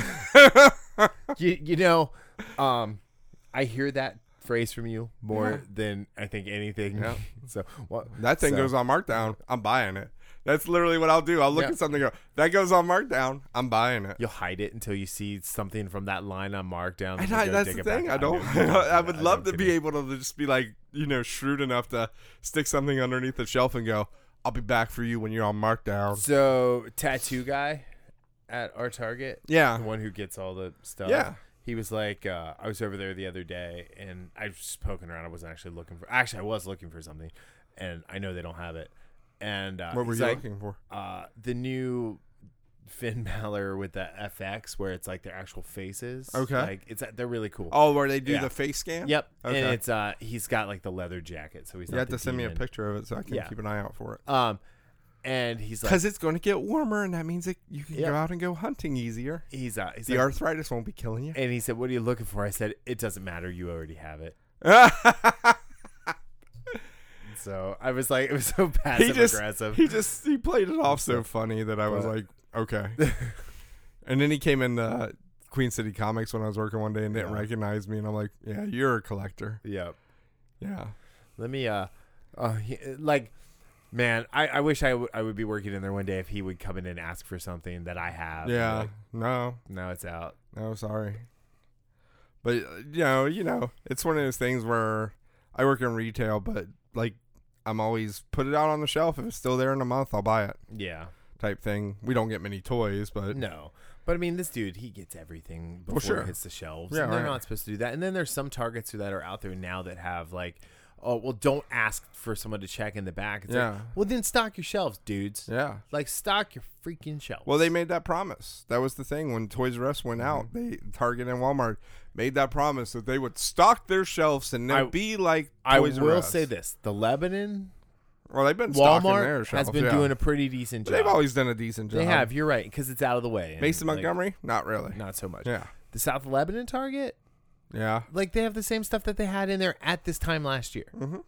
I hear that phrase from you more than I think anything. Yeah. So that thing goes on markdown, I'm buying it. That's literally what I'll do. I'll look at something and go, that goes on markdown, I'm buying it. You'll hide it until you see something from that line on markdown. And that's the thing. I would love to be able to just be like, shrewd enough to stick something underneath the shelf and go, I'll be back for you when you're on markdown. So, tattoo guy at our Target. Yeah. The one who gets all the stuff. Yeah. He was like, I was over there the other day, and I was just poking around. I wasn't actually looking for. Actually, I was looking for something, and I know they don't have it. And what were you looking for? The new Finn Balor with the FX, where it's like their actual faces. Okay, like they're really cool. Oh, where they do the face scan. Yep. Okay. And it's he's got like the leather jacket, so he's. You have to send me a picture of it so I can keep an eye out for it. And he's like, because it's going to get warmer, and that means you can go out and go hunting easier. He's the like, arthritis won't be killing you. And he said, "What are you looking for?" I said, "It doesn't matter. You already have it." So I was like, it was so passive aggressive. He played it off so funny that I was like, okay. And then he came in Queen City Comics when I was working one day and didn't recognize me, and I'm like, yeah, you're a collector. Yep. Yeah. Let me man, I wish I would be working in there one day if he would come in and ask for something that I have. Yeah. Like, no, it's out. No, sorry. But it's one of those things where I work in retail, but like, I'm always put it out on the shelf. If it's still there in a month, I'll buy it. Yeah. Type thing. We don't get many toys, but no. But I mean, this dude, he gets everything before it hits the shelves. Yeah, and they're not supposed to do that. And then there's some Targets that are out there now that have like, oh, well, don't ask for someone to check in the back. It's like, well, then stock your shelves, dudes. Yeah. Like, stock your freaking shelves. Well, they made that promise. That was the thing. When Toys R Us went out, Target and Walmart made that promise that they would stock their shelves and they'd be like Toys R Us. I will say this. The Lebanon... Well, they've been stocking their shelves. Has been doing a pretty decent job. They've always done a decent job. They have. You're right, because it's out of the way. Mason Montgomery? Not really. Not so much. Yeah. The South Lebanon Target? Yeah. Like, they have the same stuff that they had in there at this time last year. Mm-hmm.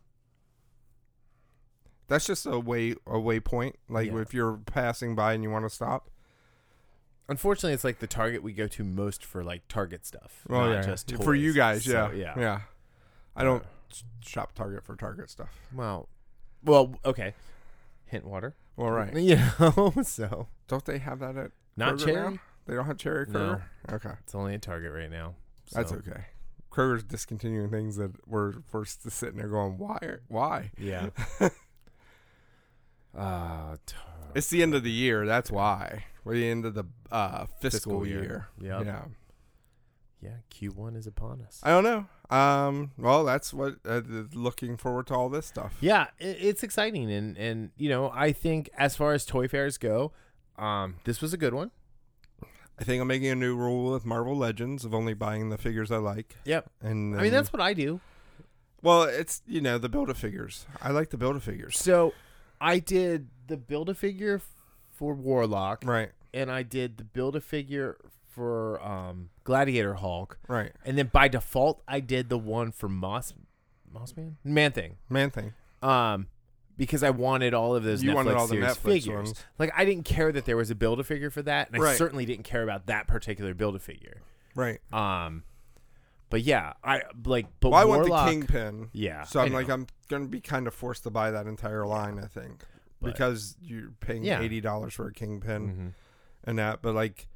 That's just a waypoint. Like, if you're passing by and you want to stop. Unfortunately, it's like the Target we go to most for, like, Target stuff. Oh, not just toys. For you guys, yeah. Yeah. I don't shop Target for Target stuff. Well, okay. Hint water. Well, right. So. Don't they have that at Not Kroger Cherry? now? They don't have Cherry at Kroger? No. Okay. It's only at Target right now. So. That's okay. Kroger's discontinuing things that we're forced to sit in there going, why? Yeah. It's the end of the year. That's why. We're the end of the fiscal year. Yep. Yeah. Yeah. Q1 is upon us. I don't know. Well, that's what looking forward to all this stuff. Yeah, it's exciting, and I think as far as toy fairs go, this was a good one. I think I'm making a new rule with Marvel Legends of only buying the figures I like. Yep. And I mean, that's what I do. Well, it's the Build-A-Figures. I like the Build-A-Figures. So I did the Build-A-Figure for Warlock, right? And I did the Build-A-Figure for Gladiator Hulk, right? And then by default, I did the one for Man-Thing, because I wanted all of those Netflix series figures. Ones. Like, I didn't care that there was a Build-A-Figure for that, and I certainly didn't care about that particular Build-A-Figure. Right. But yeah, I want the Kingpin. Yeah. So I'm going to be kind of forced to buy that entire line, I think, because you're paying $80 for a Kingpin and that. But like,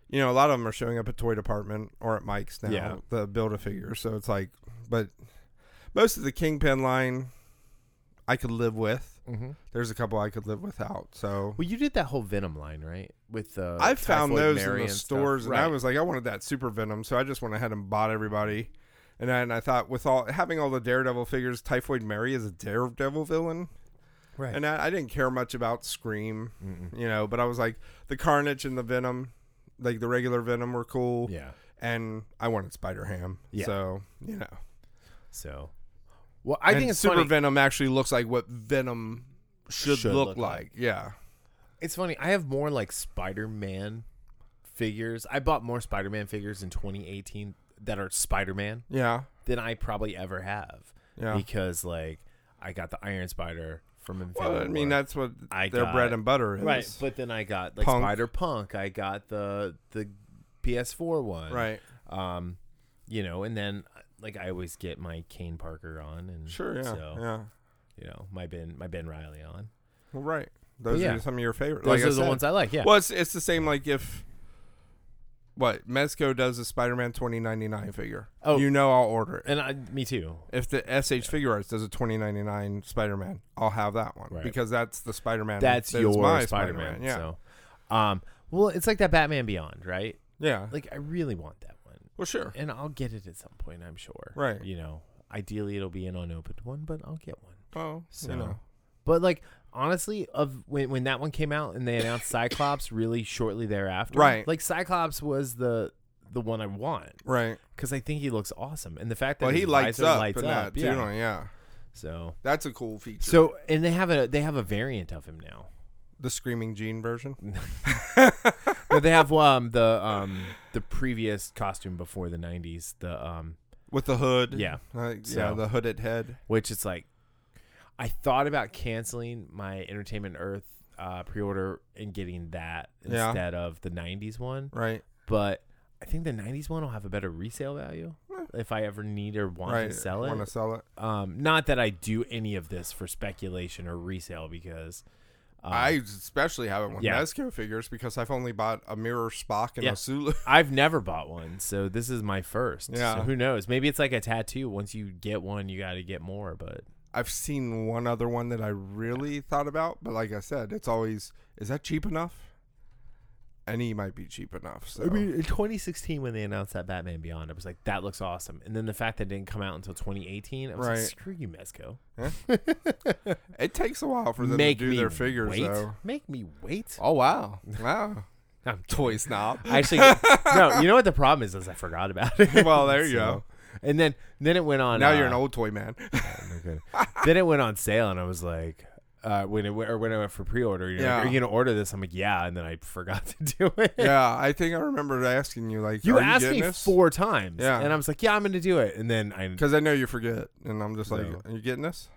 you know, a lot of them are showing up at Toy Department or at Mike's now. Yeah. The Build-A-Figure. So it's like, but most of the Kingpin line, I could live with. Mm-hmm. There's a couple I could live without. So well, you did that whole Venom line, right? With I found those Mary in the stores, and I was like, I wanted that Super Venom, so I just went ahead and bought everybody. And then I thought, with having all the Daredevil figures, Typhoid Mary is a Daredevil villain. Right. And I didn't care much about Scream, you know, but I was like, the Carnage and the Venom, like the regular Venom, were cool. Yeah. And I wanted Spider-Ham. Yeah. So, you know. So, well, I think it's Super funny. Venom actually looks like what Venom should look like. Yeah. It's funny. I have more like Spider-Man figures. I bought more Spider-Man figures in 2018 that are Spider-Man. Yeah. Than I probably ever have. Yeah. Because like I got the Iron Spider from Infinity War. I mean, that's what their bread and butter is. Right. But then I got like Spider-Punk. I got the PS4 one. Right. You know, and then like I always get my Kane Parker on, and sure, yeah, so, yeah. You know, my Ben Reilly on. Well, right. Those are some of your favorites. Those are the ones I like. Yeah. Well, it's the same. Like if Mezco does a Spider-Man 2099 figure, you know I'll order it, and me too. If the SH Figure Arts does a 2099 Spider-Man, I'll have that one because that's the Spider-Man. That's your my Spider-Man. Yeah. So, well, it's like that Batman Beyond, right? Yeah. Like I really want that one. Well, sure. And I'll get it at some point, I'm sure. Right. You know, ideally it'll be an unopened one, but I'll get one. Oh, so. You know. But like honestly, when that one came out and they announced Cyclops really shortly thereafter, right? Like Cyclops was the one I want, right? Because I think he looks awesome, and the fact that he lights up, yeah. Yeah. So that's a cool feature. So and they have a variant of him now, the Screaming Jean version. No, they have the previous costume before the 90s, the with the hood, yeah, the hooded head, which it's like. I thought about canceling my Entertainment Earth pre-order and getting that instead of the 90s one. Right. But I think the 90s one will have a better resale value if I ever need or want to sell it. Want to sell it. Not that I do any of this for speculation or resale because... I especially have it with Mezco figures because I've only bought a Mirror Spock and a Sulu. I've never bought one, so this is my first. Yeah. So who knows? Maybe it's like a tattoo. Once you get one, you got to get more, but... I've seen one other one that I really thought about, but like I said, it's always, is that cheap enough? And he might be cheap enough. So. I mean, in 2016 when they announced that Batman Beyond, I was like, that looks awesome. And then the fact that it didn't come out until 2018, I was like, screw you, Mezco. Yeah. It takes a while for them to do their figures, though. Make me wait. Oh, wow. Wow. I'm toy snob. Actually, no, you know what the problem is I forgot about it. Well, there you go. And then it went on. Now you're an old toy man. Then it went on sale, and I was like, when I went for pre-order, you're like, are you gonna order this? I'm like, yeah, and then I forgot to do it. Yeah, I think I remember asking you like, you asked me 4 times, yeah, and I was like, yeah, I'm gonna do it, and then because I know you forget, and I'm just like, are you getting this?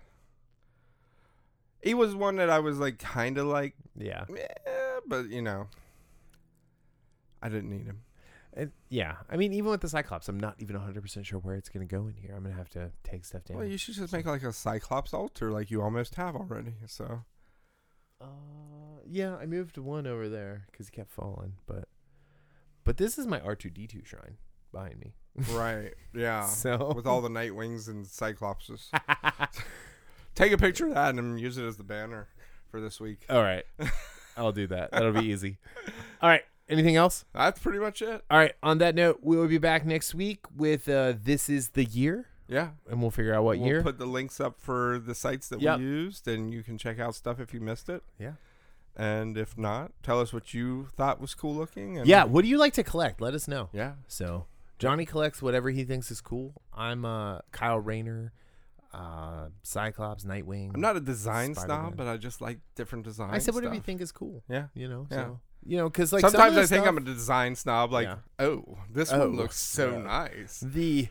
He was one that I was like, kind of like, yeah, but you know, I didn't need him. Yeah, I mean, even with the Cyclops, I'm not even 100% sure where it's going to go in here. I'm going to have to take stuff down. Well, you should just make like a Cyclops altar like you almost have already. So, yeah, I moved one over there because he kept falling. But this is my R2-D2 shrine behind me. Right, yeah. So with all the Nightwings and Cyclopses. Take a picture of that and use it as the banner for this week. All right. I'll do that. That'll be easy. All right. Anything else? That's pretty much it. All right. On that note, we will be back next week with This Is the Year. Yeah. And we'll figure out what year. We'll put the links up for the sites that we used, and you can check out stuff if you missed it. Yeah. And if not, tell us what you thought was cool looking. And yeah. What do you like to collect? Let us know. Yeah. So Johnny collects whatever he thinks is cool. I'm Kyle Rayner. Cyclops, Nightwing. I'm not a design snob, but I just like different designs. I said whatever you think is cool. Yeah. You know, yeah. So, you know, because like sometimes I think I'm a design snob. Like, this one looks so nice.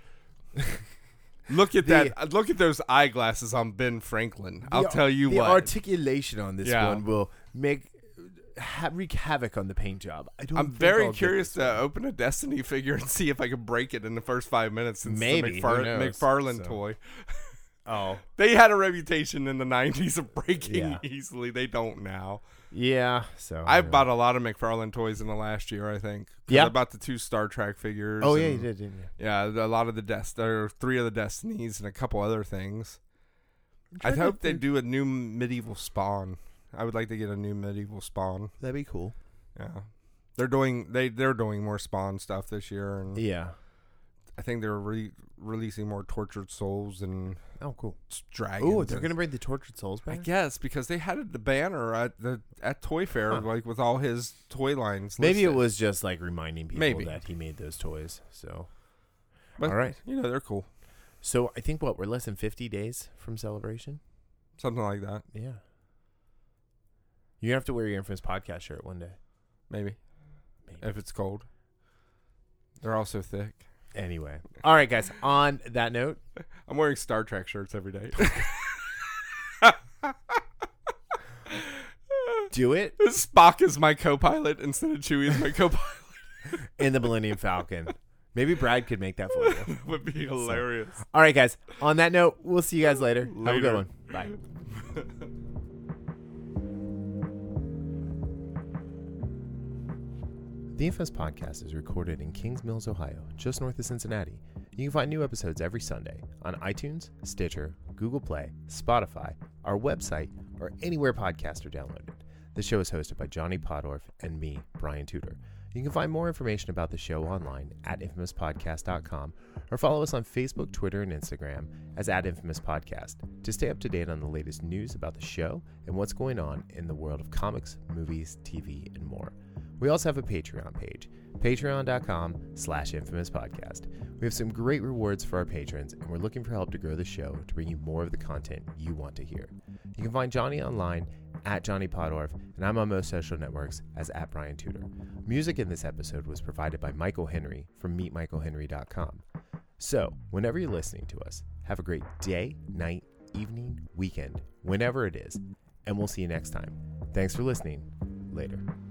Look at that. Look at those eyeglasses on Ben Franklin. I'll tell you what. The articulation on this one will wreak havoc on the paint job. I'm very curious to open a Destiny figure and see if I can break it in the first 5 minutes. Since maybe it's a McFarlane toy. Oh. They had a reputation in the 90s of breaking easily. They don't now. Yeah. So I bought a lot of McFarlane toys in the last year, I think. Yeah. I bought the 2 Star Trek figures. Oh, yeah, you did, didn't you? Yeah, a lot of there are 3 of the Destinies and a couple other things. I hope they do a new medieval Spawn. I would like to get a new medieval Spawn. That'd be cool. Yeah. They're doing more Spawn stuff this year, and yeah. I think they're releasing more Tortured Souls and cool dragons. Oh, they're gonna bring the Tortured Souls back. I guess because they had the banner at Toy Fair, like with all his toy lines. Maybe listed. it was just like reminding people that he made those toys. So, but, all right, they're cool. So I think we're less than 50 days from Celebration, something like that. Yeah. You have to wear your Infamous Podcast shirt one day. Maybe. If it's cold. They're all so thick. Anyway. All right, guys. On that note. I'm wearing Star Trek shirts every day. Do it. Spock is my co-pilot instead of Chewie is my co-pilot. In the Millennium Falcon. Maybe Brad could make that for you. That would be hilarious. So. All right, guys. On that note, we'll see you guys later. Have a good one. Bye. The Infamous Podcast is recorded in Kings Mills, Ohio, just north of Cincinnati. You can find new episodes every Sunday on iTunes, Stitcher, Google Play, Spotify, our website, or anywhere podcasts are downloaded. The show is hosted by Johnny Podorf and me, Brian Tudor. You can find more information about the show online at infamouspodcast.com or follow us on Facebook, Twitter, and Instagram as @InfamousPodcast to stay up to date on the latest news about the show and what's going on in the world of comics, movies, TV, and more. We also have a Patreon page, patreon.com/infamouspodcast. We have some great rewards for our patrons, and we're looking for help to grow the show to bring you more of the content you want to hear. You can find Johnny online at Johnny Podorf, and I'm on most social networks as @Brian Tudor. Music in this episode was provided by Michael Henry from MeetMichaelHenry.com. So, whenever you're listening to us, have a great day, night, evening, weekend, whenever it is, and we'll see you next time. Thanks for listening. Later.